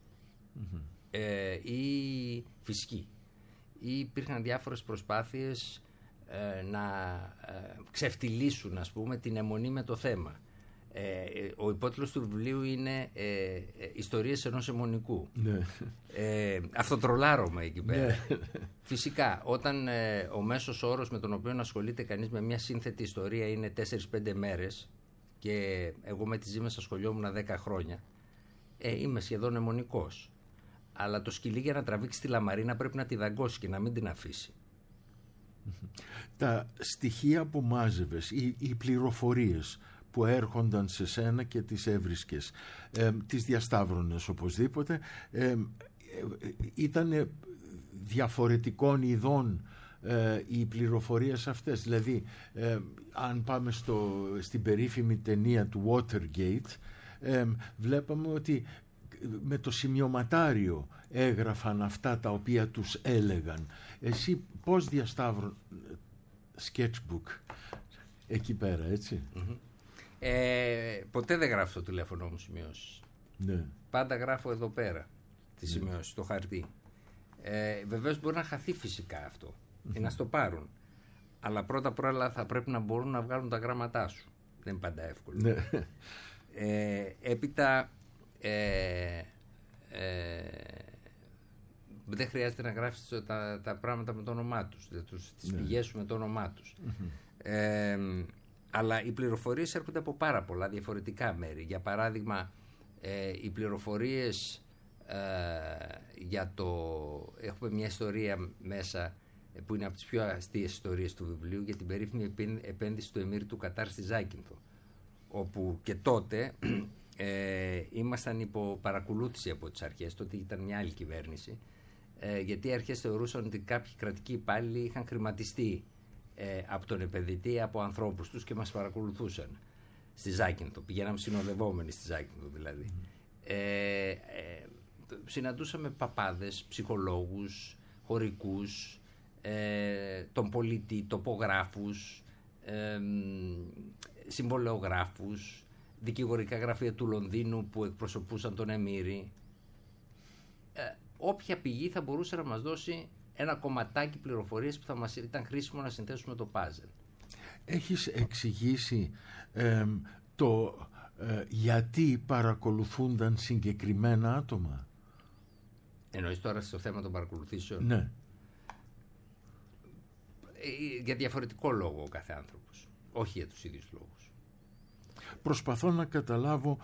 ή φυσική. Ή υπήρχαν διάφορες προσπάθειες να ξεφτυλίσουν, ας πούμε, την αιμονή με το θέμα. Ο υπότιτλος του βιβλίου είναι «Ιστορίες ενός αιμονικού». Ναι. Αυτό τρολάρωμα εκεί πέρα. Ναι. Φυσικά, όταν ο μέσος όρος με τον οποίο ασχολείται κανείς με μια σύνθετη ιστορία είναι 4-5 μέρες και εγώ με τις ζήμες ασχολιόμουν 10 χρόνια, είμαι σχεδόν αιμονικός. Αλλά το σκυλί για να τραβήξει τη λαμαρίνα πρέπει να τη δαγκώσει και να μην την αφήσει. Τα στοιχεία που μάζευες, οι πληροφορίες που έρχονταν σε σένα και τις έβρισκες, τις διασταύρωνες οπωσδήποτε, ήταν διαφορετικών ειδών οι πληροφορίες αυτές? Δηλαδή, αν πάμε στην περίφημη ταινία του Watergate, βλέπαμε ότι με το σημειωματάριο έγραφαν αυτά τα οποία τους έλεγαν. Εσύ πώς sketchbook εκεί πέρα, έτσι? Ποτέ δεν γράφω το τηλέφωνο μου σημειώσεις. Ναι. Πάντα γράφω εδώ πέρα τις σημειώσεις, στο χαρτί. Βεβαίως μπορεί να χαθεί φυσικά αυτό ή να στο πάρουν. Αλλά πρώτα θα πρέπει να μπορούν να βγάλουν τα γράμματά σου. Δεν είναι πάντα εύκολο. Ναι. Έπειτα δεν χρειάζεται να γράφεις τα πράγματα με το όνομά τους, τις πηγές σου με το όνομά τους. Αλλά οι πληροφορίες έρχονται από πάρα πολλά διαφορετικά μέρη. Για παράδειγμα, οι πληροφορίες έχουμε μια ιστορία μέσα που είναι από τις πιο αστείες ιστορίες του βιβλίου για την περίφημη επένδυση του Εμίρ του Κατάρ στη Ζάκυνθο, όπου και τότε ήμασταν υπό παρακολούθηση από τις αρχές. Τότε ήταν μια άλλη κυβέρνηση, γιατί οι αρχές θεωρούσαν ότι κάποιοι κρατικοί υπάλληλοι είχαν χρηματιστεί από τον επενδυτή, από ανθρώπους τους και μας παρακολουθούσαν στη Ζάκυνθο. Πηγαίναμε συνοδευόμενοι στη Ζάκυνθο δηλαδή. Συναντούσαμε παπάδες, ψυχολόγους, χωρικούς, τον πολίτη, τοπογράφους, συμβολεογράφους, δικηγορικά γραφεία του Λονδίνου που εκπροσωπούσαν τον Εμμύρη. Όποια πηγή θα μπορούσε να μας δώσει ένα κομματάκι πληροφορίες που θα μας ήταν χρήσιμο να συνθέσουμε το πάζελ. Έχεις εξηγήσει γιατί παρακολουθούνταν συγκεκριμένα άτομα? Εννοείς τώρα στο θέμα των παρακολουθήσεων? Ναι. Για διαφορετικό λόγο ο κάθε άνθρωπος, όχι για τους ίδιους λόγους. Προσπαθώ να καταλάβω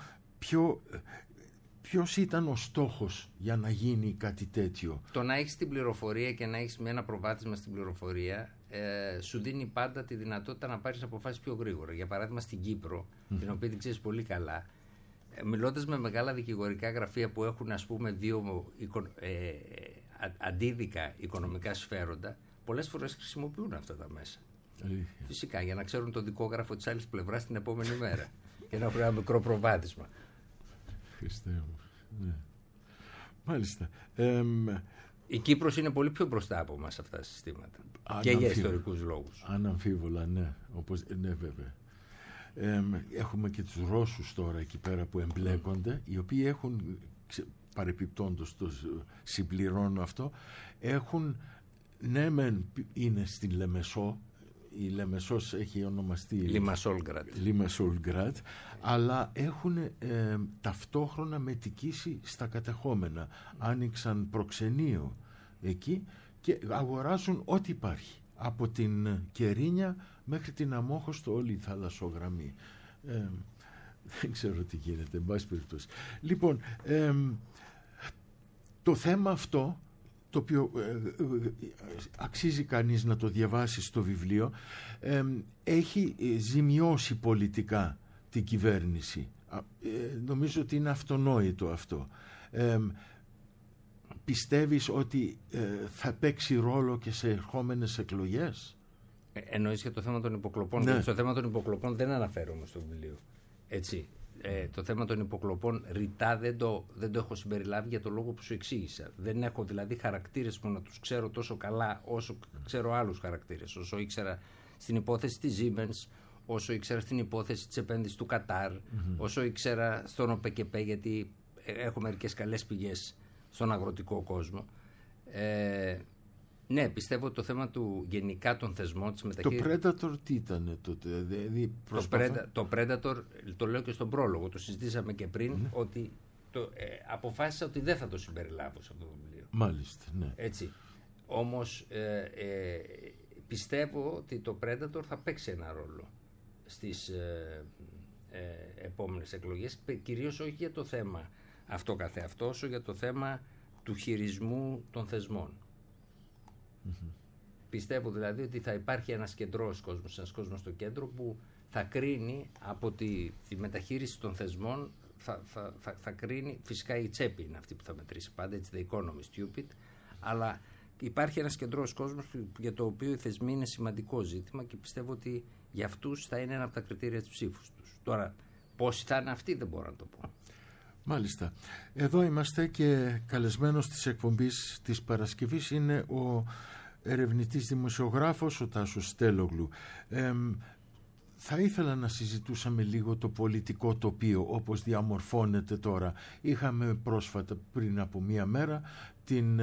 ποιος ήταν ο στόχος για να γίνει κάτι τέτοιο. Το να έχεις την πληροφορία και να έχεις με ένα προβάδισμα στην πληροφορία σου δίνει πάντα τη δυνατότητα να πάρεις αποφάσεις πιο γρήγορα. Για παράδειγμα στην Κύπρο, την οποία την ξέρεις πολύ καλά, μιλώντας με μεγάλα δικηγορικά γραφεία που έχουν, ας πούμε, δύο αντίδικα οικονομικά συμφέροντα, πολλές φορές χρησιμοποιούν αυτά τα μέσα. Αλήθεια. Φυσικά, για να ξέρουν το δικόγραφο της άλλης πλευράς την επόμενη μέρα και να έχουν ένα μικρό προβάδισμα. Χριστέ μου. Ναι. Μάλιστα. Η Κύπρος είναι πολύ πιο μπροστά από εμάς αυτά τα συστήματα. Και για ιστορικούς λόγους. Αναμφίβολα, ναι. Ναι, βέβαια. Έχουμε και τους Ρώσους τώρα εκεί πέρα που εμπλέκονται, οι οποίοι έχουν, παρεπιπτόντως το συμπληρώνω αυτό, έχουν, ναι μεν είναι στην Λεμεσό, η Λεμεσός έχει ονομαστεί Λιμασόλγκραντ, αλλά έχουν ταυτόχρονα μετικήσει στα κατεχόμενα. Άνοιξαν προξενείο εκεί και αγοράζουν ό,τι υπάρχει, από την Κερίνια μέχρι την Αμόχωστο, όλη η θαλασσογραμμή. Δεν ξέρω τι γίνεται, εν πάση περιπτώσει. Λοιπόν, το θέμα αυτό, το οποίο αξίζει κανείς να το διαβάσει στο βιβλίο, έχει ζημιώσει πολιτικά την κυβέρνηση. Νομίζω ότι είναι αυτονόητο αυτό. Πιστεύεις ότι θα παίξει ρόλο και σε ερχόμενες εκλογές? Εννοείς για το θέμα των υποκλοπών? Ναι. Στο θέμα των υποκλοπών δεν αναφέρομαι στο βιβλίο. Έτσι. Το θέμα των υποκλοπών ρητά δεν το έχω συμπεριλάβει για το λόγο που σου εξήγησα. Δεν έχω δηλαδή χαρακτήρες που να τους ξέρω τόσο καλά όσο ξέρω άλλους χαρακτήρες. Όσο ήξερα στην υπόθεση της Siemens, όσο ήξερα στην υπόθεση της επένδυσης του Κατάρ, όσο ήξερα στον ΟΠΕΚΕΠΕ, γιατί έχω μερικές καλές πηγές στον αγροτικό κόσμο. Ναι, πιστεύω ότι το θέμα του γενικά των θεσμών της μεταχείρισης... Το Predator τι ήταν τότε? Δηλαδή το Predator, το λέω και στον πρόλογο, το συζητήσαμε και πριν, ότι αποφάσισα ότι δεν θα το συμπεριλάβω σε αυτό το βιβλίο. Μάλιστα, ναι. Έτσι. Όμως πιστεύω ότι το Predator θα παίξει ένα ρόλο στις επόμενες εκλογές, κυρίως όχι για το θέμα αυτό καθεαυτό, όσο για το θέμα του χειρισμού των θεσμών. Πιστεύω δηλαδή ότι θα υπάρχει ένας κεντρός κόσμος, ένας κόσμος στο κέντρο που θα κρίνει από τη μεταχείριση των θεσμών, θα κρίνει, φυσικά η τσέπη είναι αυτή που θα μετρήσει πάντα, έτσι, the economy stupid, αλλά υπάρχει ένας κεντρός κόσμος για το οποίο οι θεσμοί είναι σημαντικό ζήτημα και πιστεύω ότι για αυτούς θα είναι ένα από τα κριτήρια της ψήφους τους. Τώρα, πόσοι θα είναι αυτοί δεν μπορώ να το πω. Μάλιστα. Εδώ είμαστε και καλεσμένος της εκπομπής της Παρασκευής είναι ο ερευνητής δημοσιογράφος ο Τάσος Στέλογλου. Θα ήθελα να συζητούσαμε λίγο το πολιτικό τοπίο όπως διαμορφώνεται τώρα. Είχαμε πρόσφατα πριν από μία μέρα την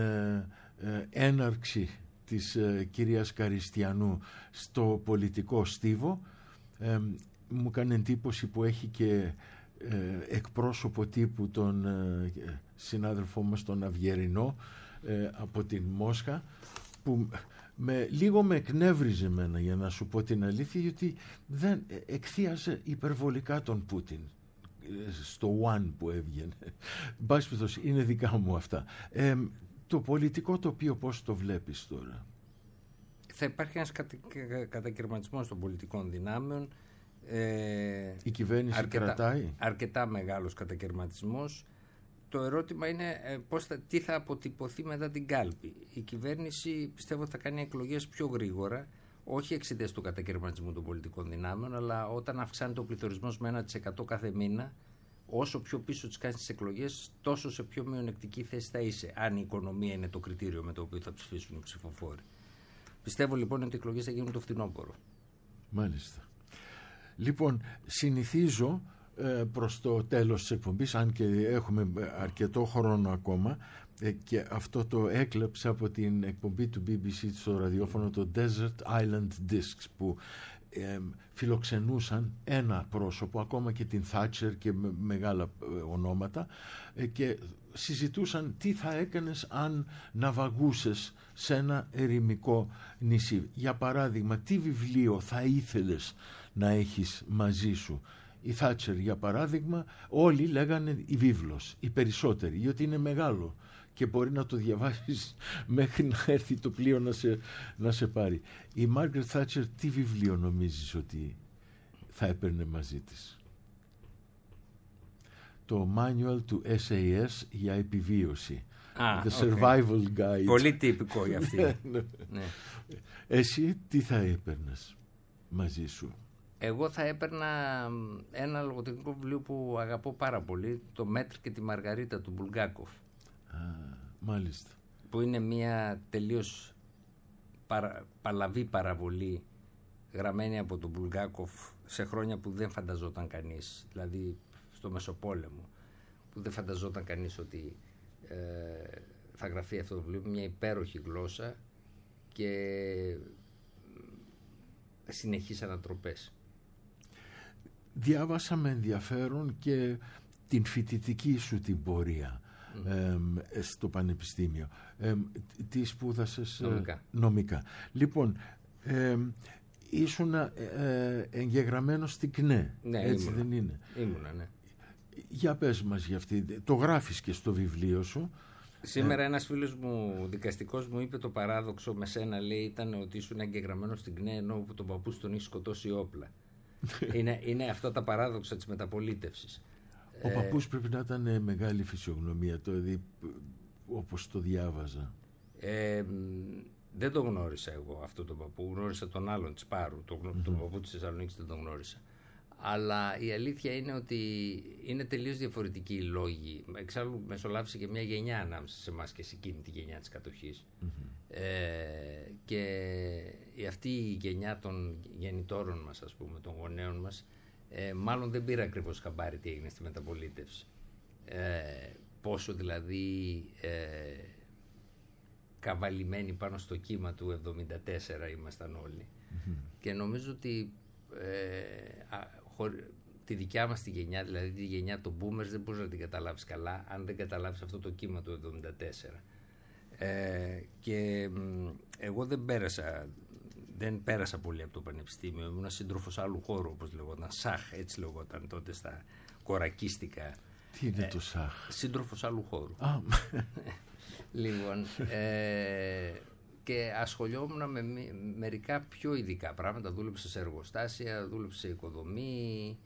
έναρξη της κυρίας Καριστιανού στο πολιτικό στίβο. Μου κάνει εντύπωση που έχει και εκπρόσωπο τύπου τον συνάδελφό μας τον Αυγερινό από την Μόσχα, που λίγο με εκνεύριζε εμένα, για να σου πω την αλήθεια, γιατί δεν εκθίαζε υπερβολικά τον Πούτιν στο One που έβγαινε. Μπάσπιθος, είναι δικά μου αυτά. Το πολιτικό τοπίο πώς το βλέπεις τώρα? Θα υπάρχει ένας κατακαιρματισμός των πολιτικών δυνάμεων. Η κυβέρνηση κρατάει. Αρκετά μεγάλος κατακαιρματισμός. Το ερώτημα είναι τι θα αποτυπωθεί μετά την κάλπη. Η κυβέρνηση πιστεύω θα κάνει εκλογές πιο γρήγορα, όχι εξαιτίας του κατακαιρματισμού των πολιτικών δυνάμεων, αλλά όταν αυξάνεται ο πληθωρισμός με 1% κάθε μήνα, όσο πιο πίσω τις κάνεις τις εκλογές, τόσο σε πιο μειονεκτική θέση θα είσαι, αν η οικονομία είναι το κριτήριο με το οποίο θα ψηφίσουν οι ψηφοφόροι. Πιστεύω λοιπόν ότι οι εκλογές θα γίνουν το φθινόπωρο. Μάλιστα. Λοιπόν, συνηθίζω προς το τέλος της εκπομπής, αν και έχουμε αρκετό χρόνο ακόμα, και αυτό το έκλεψα από την εκπομπή του BBC στο ραδιόφωνο, το Desert Island Discs, που φιλοξενούσαν ένα πρόσωπο, ακόμα και την Θάτσερ και μεγάλα ονόματα, και συζητούσαν τι θα έκανες αν ναυαγούσες σε ένα ερημικό νησί. Για παράδειγμα, τι βιβλίο θα ήθελες να έχεις μαζί σου? Η Θάτσερ, για παράδειγμα, όλοι λέγανε η βίβλος, οι περισσότεροι, γιατί είναι μεγάλο και μπορεί να το διαβάσεις μέχρι να έρθει το πλοίο να σε πάρει. Η Μάργκρετ Θάτσερ, τι βιβλίο νομίζεις ότι θα έπαιρνε μαζί της? Το manual του SAS για επιβίωση. The Survival Guide. Πολύ τυπικό για αυτή. Ναι. Εσύ τι θα έπαιρνες μαζί σου? Εγώ θα έπαιρνα ένα λογοτεχνικό βιβλίο που αγαπώ πάρα πολύ, το Μέτρ και τη Μαργαρίτα του Μπουλγκάκοφ. Μάλιστα. Που είναι μια τελείως παλαβή παραβολή γραμμένη από τον Μπουλγκάκοφ σε χρόνια που δεν φανταζόταν κανείς, δηλαδή στο Μεσοπόλεμο, που δεν φανταζόταν κανείς ότι θα γραφεί αυτό το βιβλίο, μια υπέροχη γλώσσα και συνεχείς ανατροπές. Διάβασα με ενδιαφέρον και την φοιτητική σου την πορεία στο πανεπιστήμιο. Τι σπούδασες? Νομικά. Λοιπόν, ήσουν εγγεγραμμένος στην ΚΝΕ, ναι, έτσι δεν είναι? Ήμουνα, ναι. Για πες μας για αυτή. Το γράφεις και στο βιβλίο σου. Σήμερα ένας φίλος μου, δικαστικός, μου είπε το παράδοξο με σένα, λέει, ήταν ότι ήσουν εγγεγραμμένος στην ΚΝΕ ενώ που τον παππούς τον έχει σκοτώσει όπλα. είναι αυτά τα παράδοξα της μεταπολίτευσης. Ο παππούς πρέπει να ήταν μεγάλη φυσιογνωμία, όπως το διάβαζα. Δεν τον γνώρισα εγώ αυτό τον παππού, γνώρισα τον άλλον της Πάρου, τον παππού της Θεσσαλονίκης δεν τον γνώρισα. Αλλά η αλήθεια είναι ότι είναι τελείως διαφορετικοί οι λόγοι. Εξάλλου μεσολάβησε και μια γενιά ανάμεσα σε εμάς και σε εκείνη τη γενιά της κατοχής. Και αυτή η γενιά των γεννητόρων μας, ας πούμε, των γονέων μας, μάλλον δεν πήρα ακριβώς χαμπάρι τι έγινε στη μεταπολίτευση. Πόσο δηλαδή καβαλημένοι πάνω στο κύμα του 74 ήμασταν όλοι. Και νομίζω ότι τη δικιά μας τη γενιά, δηλαδή τη γενιά των boomers, δεν μπορείς να την καταλάβεις καλά αν δεν καταλάβεις αυτό το κύμα του 74. Και εγώ δεν πέρασα πολύ από το πανεπιστήμιο. Ήμουν σύντροφος άλλου χώρου, όπως λεγόταν, ΣΑΧ, έτσι λεγόταν τότε στα κορακίστικα. Τι είναι το ΣΑΧ? Σύντροφος άλλου χώρου. Λοιπόν, και ασχολιόμουν με μερικά πιο ειδικά πράγματα. Δούλεψα σε εργοστάσια, δούλεψα σε οικοδομή.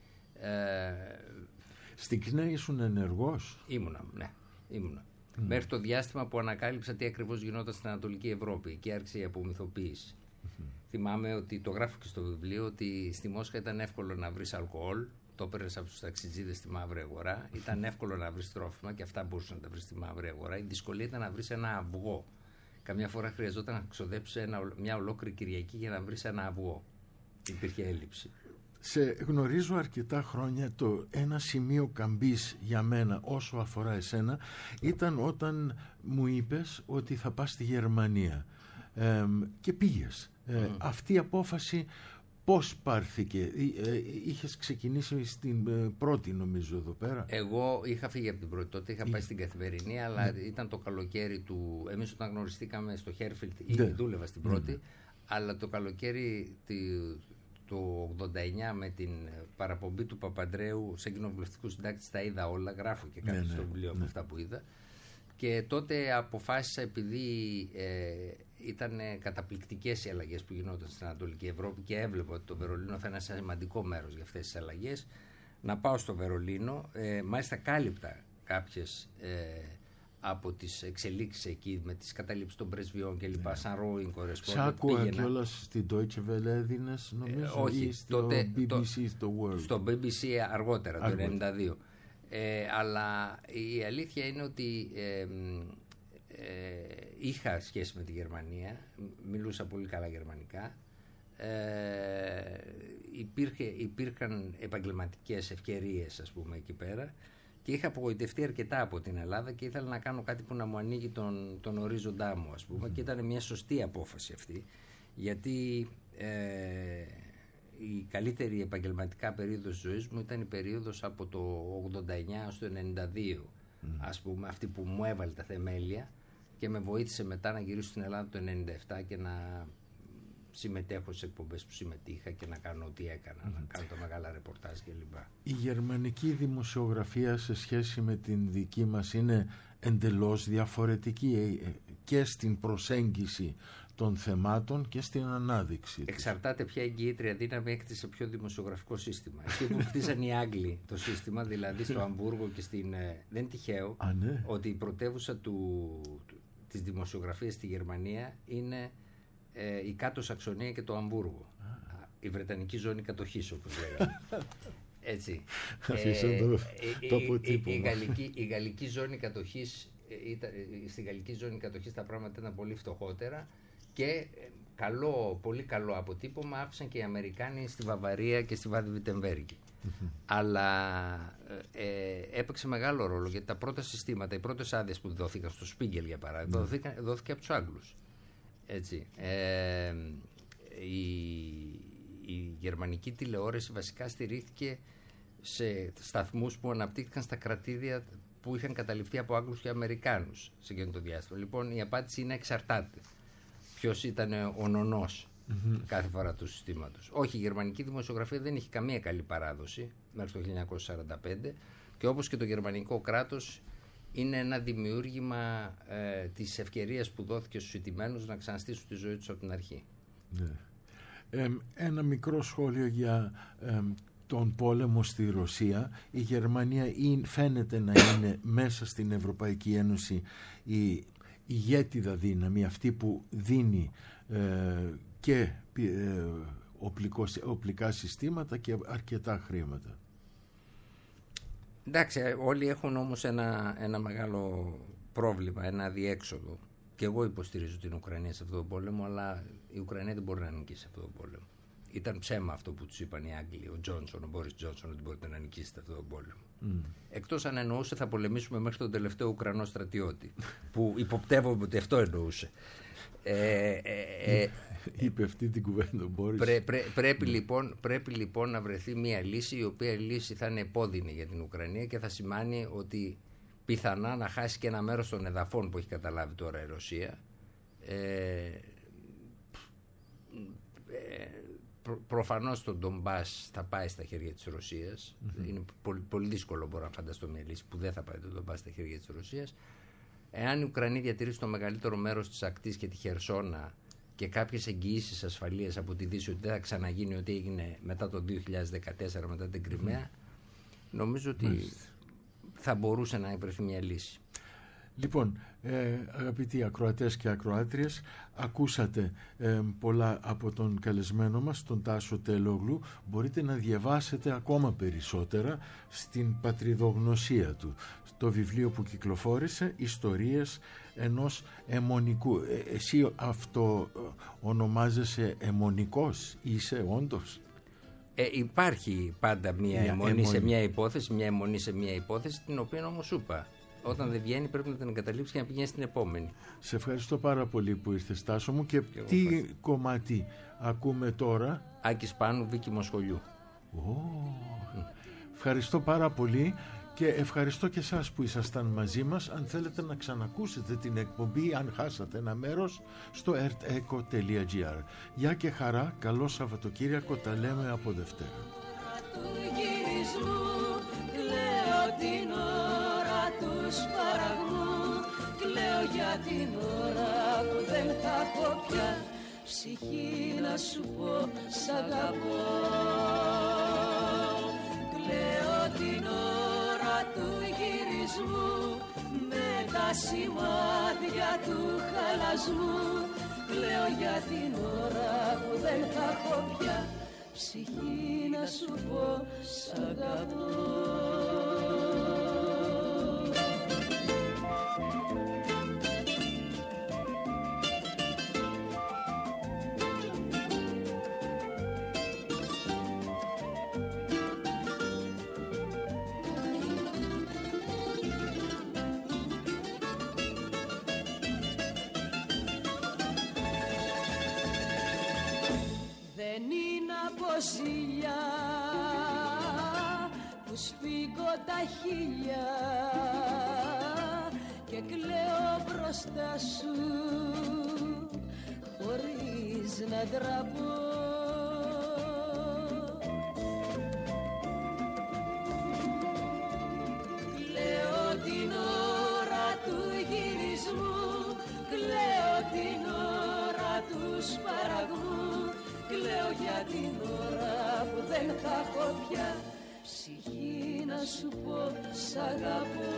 Στην ΚΝΕ ήσουν ενεργός? Ήμουνα. Μέχρι το διάστημα που ανακάλυψα τι ακριβώς γινόταν στην Ανατολική Ευρώπη και άρχισε η απομυθοποίηση. Θυμάμαι ότι το γράφω και στο βιβλίο ότι στη Μόσχα ήταν εύκολο να βρεις αλκοόλ. Το έπαιρνες από τους ταξιτζίδες στη μαύρη αγορά. Ήταν εύκολο να βρεις τρόφιμα και αυτά μπορούσαν να τα βρεις στη μαύρη αγορά. Η δυσκολία ήταν να βρεις ένα αυγό. Καμιά φορά χρειαζόταν να ξοδέψεις μια ολόκληρη Κυριακή για να βρεις ένα αυγό. Υπήρχε έλλειψη. Σε γνωρίζω αρκετά χρόνια. Ένα σημείο καμπής για μένα όσο αφορά εσένα ήταν όταν μου είπες ότι θα πας στη Γερμανία και πήγες. Αυτή η απόφαση πώς πάρθηκε? Είχες ξεκινήσει στην πρώτη, νομίζω, εδώ πέρα? Εγώ είχα φύγει από την πρώτη, τότε είχα πάει στην Καθημερινή, αλλά ήταν το καλοκαίρι του... Εμείς όταν γνωριστήκαμε στο Χέρφιλτ ήδη δούλευα στην πρώτη, αλλά το καλοκαίρι το 89 με την παραπομπή του Παπαντρέου σε κοινοβουλευτικού συντάκτες τα είδα όλα, γράφω και κάτι στο βιβλίο από αυτά που είδα. Και τότε αποφάσισα, επειδή ήταν καταπληκτικές οι αλλαγές που γινόταν στην Ανατολική Ευρώπη και έβλεπα ότι το Βερολίνο θα είναι ένα σημαντικό μέρος για αυτές τις αλλαγές, να πάω στο Βερολίνο. Μάλιστα κάλυπτα κάποιες από τις εξελίξεις εκεί με τις καταλήψεις των πρεσβειών και λοιπά, σαν rowing correspondent. Σ' άκουα κιόλας στην Deutsche Welle έδινες, νομίζω, όχι, ή στο BBC, στο World? Στο BBC αργότερα, το 1992. Αλλά η αλήθεια είναι ότι είχα σχέση με τη Γερμανία, μιλούσα πολύ καλά γερμανικά, υπήρχαν επαγγελματικές ευκαιρίες, ας πούμε, εκεί πέρα, και είχα απογοητευτεί αρκετά από την Ελλάδα και ήθελα να κάνω κάτι που να μου ανοίγει τον ορίζοντά μου, ας πούμε, και ήταν μια σωστή απόφαση αυτή, γιατί η καλύτερη επαγγελματικά περίοδος της ζωής μου ήταν η περίοδος από το 89 στο 92, ας πούμε, αυτή που μου έβαλε τα θεμέλια και με βοήθησε μετά να γυρίσω στην Ελλάδα το 97 και να συμμετέχω σε εκπομπές που συμμετείχα και να κάνω ό,τι έκανα, να κάνω τα μεγάλα ρεπορτάζ κλπ. Η γερμανική δημοσιογραφία σε σχέση με την δική μας είναι εντελώς διαφορετική και στην προσέγγιση των θεμάτων και στην ανάδειξη. Εξαρτάται ποια εγκύτρια δύναμη έκτισε ποιο δημοσιογραφικό σύστημα. Εκεί που χτίσαν οι Άγγλοι το σύστημα, δηλαδή στο Αμβούργο και στην... Δεν είναι τυχαίο ότι η πρωτεύουσα της δημοσιογραφίας στη Γερμανία είναι η Κάτω Σαξονία και το Αμβούργο. Η Βρετανική ζώνη κατοχής, όπως λέγαμε. Έτσι. Η γαλλική ζώνη κατοχής, στη γαλλική ζώνη κατοχής τα πράγματα ήταν πολύ φτωχότερα και πολύ καλό αποτύπωμα άφησαν και οι Αμερικάνοι στη Βαβαρία και στη Βάδη-Βιτεμβέργη. Αλλά έπαιξε μεγάλο ρόλο, γιατί τα πρώτα συστήματα, οι πρώτες άδειες που δόθηκαν στο Σπίγκελ για παράδειγμα, δόθηκε από τους Άγγλους. Έτσι. Η γερμανική τηλεόραση βασικά στηρίχθηκε σε σταθμούς που αναπτύχθηκαν στα κρατήδια που είχαν καταληφθεί από Άγγλους και Αμερικάνους σε εκείνο το διάστημα. Λοιπόν, η απάντηση είναι εξαρτάται ποιος ήταν ο νονός κάθε φορά του συστήματος. Όχι, η γερμανική δημοσιογραφία δεν έχει καμία καλή παράδοση μέχρι το 1945 και όπως και το γερμανικό κράτος είναι ένα δημιούργημα της ευκαιρίας που δόθηκε στους ηττημένους να ξαναστήσουν τη ζωή τους από την αρχή. Ναι. Ένα μικρό σχόλιο για τον πόλεμο στη Ρωσία. Η Γερμανία φαίνεται να είναι μέσα στην Ευρωπαϊκή Ένωση η ηγέτιδα δύναμη, αυτή που δίνει και οπλικά συστήματα και αρκετά χρήματα. Εντάξει, όλοι έχουν όμως ένα μεγάλο πρόβλημα, ένα αδιέξοδο. Και εγώ υποστηρίζω την Ουκρανία σε αυτόν τον πόλεμο, αλλά η Ουκρανία δεν μπορεί να νικήσει αυτόν τον πόλεμο. Ήταν ψέμα αυτό που τους είπαν οι Άγγλοι, ο Μπόρις Τζόνσον, ότι μπορείτε να νικήσετε αυτόν τον πόλεμο. Εκτός αν εννοούσε θα πολεμήσουμε μέχρι τον τελευταίο Ουκρανό στρατιώτη, που υποπτεύομαι ότι αυτό εννοούσε. Είπε αυτή την κουβέντα ο Μπόρις. Πρέπει λοιπόν να βρεθεί μια λύση, η οποία λύση θα είναι επώδυνη για την Ουκρανία και θα σημάνει ότι πιθανά να χάσει και ένα μέρος των εδαφών που έχει καταλάβει τώρα η Ρωσία. Προφανώς το Ντομπάς θα πάει στα χέρια της Ρωσίας. Είναι πολύ, πολύ δύσκολο, μπορώ να φανταστώ μια λύση που δεν θα πάει το Ντομπάς στα χέρια της Ρωσίας. Εάν η Ουκρανία διατηρήσει το μεγαλύτερο μέρος της ακτής και τη Χερσόνα και κάποιες εγγυήσεις ασφαλείας από τη Δύση ότι δεν θα ξαναγίνει ό,τι έγινε μετά το 2014, μετά την Κριμαία, νομίζω ότι θα μπορούσε να βρεθεί μια λύση. Λοιπόν, αγαπητοί ακροατές και ακροάτριες, ακούσατε πολλά από τον καλεσμένο μας, τον Τάσο Τελόγλου. Μπορείτε να διαβάσετε ακόμα περισσότερα στην πατριδογνωσία του, το βιβλίο που κυκλοφόρησε, «Ιστορίες ενός αιμονικού». Εσύ αυτό ονομάζεσαι αιμονικός, είσαι όντως? Υπάρχει πάντα μια αιμονή σε μια υπόθεση, μια αιμονή σε μια υπόθεση, την οποία όμως σου είπα. Όταν δεν βγαίνει πρέπει να την εγκαταλείψει και να πηγαίνει στην επόμενη. Σε ευχαριστώ πάρα πολύ που ήρθες, Τάσο μου. Και τι κομμάτι ακούμε τώρα? Άκης Πάνου, Βίκη Μοσχολιού. Ευχαριστώ πάρα πολύ και ευχαριστώ και εσάς που ήσασταν μαζί μας. Αν θέλετε να ξανακούσετε την εκπομπή, αν χάσατε ένα μέρος, στο erteco.gr. Γεια και χαρά, καλό Σαββατοκύριακο, τα λέμε από Δευτέρα. Κλαίω για την ώρα που δεν θα έχω πια ψυχή να σου πω σ' αγαπώ. Κλαίω την ώρα του γυρισμού με τα σημάδια του χαλασμού. Κλαίω για την ώρα που δεν θα έχω πια ψυχή να σου πω σ' αγαπώ. Δεν είναι από ζήλια που σφίγγω τα χείλια και κλαίω μπροστά σου χωρίς να ντραπώ. Κλαίω την ώρα του γυρισμού, κλαίω την ώρα του σπαραγμού. Κλαίω για την ώρα που δεν θα έχω πια ψυχή να σου πω σ' αγαπώ.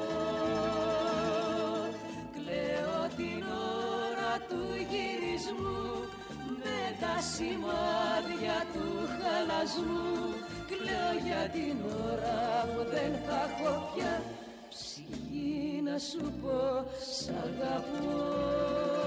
Κλαίω την ώρα του γυρισμού με τα σημάδια του χαλασμού. Κλαίω για την ώρα που δεν θα έχω πια ψυχή να σου πω σ' αγαπώ.